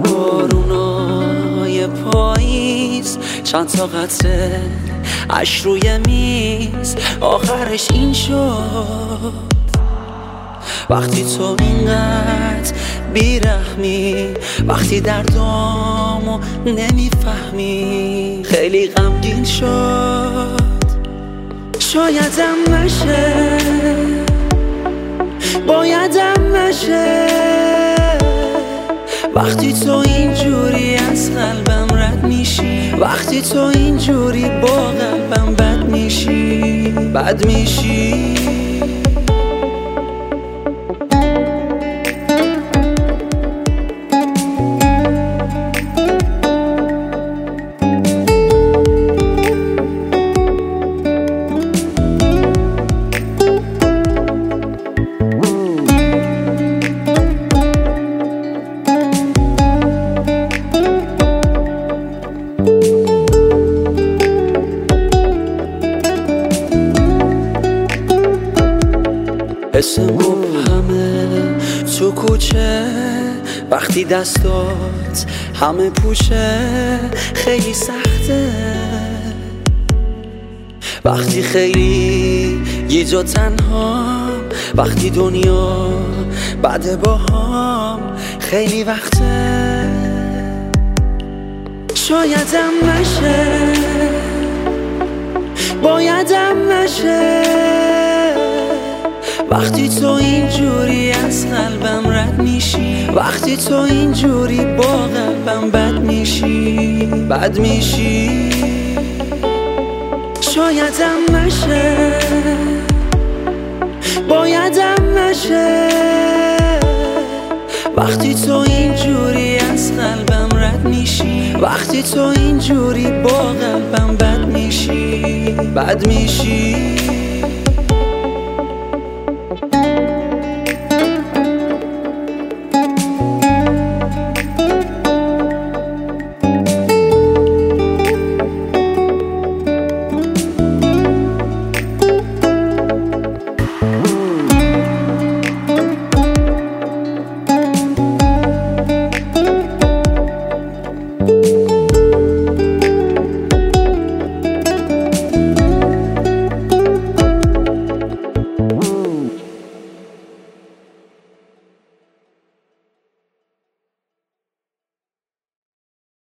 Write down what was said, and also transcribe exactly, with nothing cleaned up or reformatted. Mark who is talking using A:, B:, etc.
A: بارونای پاییز، چند تا قطره اش روی میز، آخرش این شد وقتی تو اینقدر بیرحمی، وقتی دردامو نمیفهمی. خیلی غمگین شد، شایدم نشه، بایدم نشه، وقتی تو اینجوری از قلبم رد میشی، وقتی تو اینجوری با قلبم بد میشی، بد میشی. اسم مبهمه تو کوچه، وقتی دستات همه پوشه، خیلی سخته وقتی خیلی یه جا تنها، وقتی دنیا بعد با هم خیلی وقته. شایدم نشه، بایدم نشه، وقتی تو اینجوری از قلبم رد میشی، وقتی تو اینجوری با قلبم بد میشی، بد میشی. شایدم نشه، بایدم نشه، وقتی تو اینجوری از قلبم رد میشی، وقتی تو اینجوری با قلبم بد میشی، بد میشی.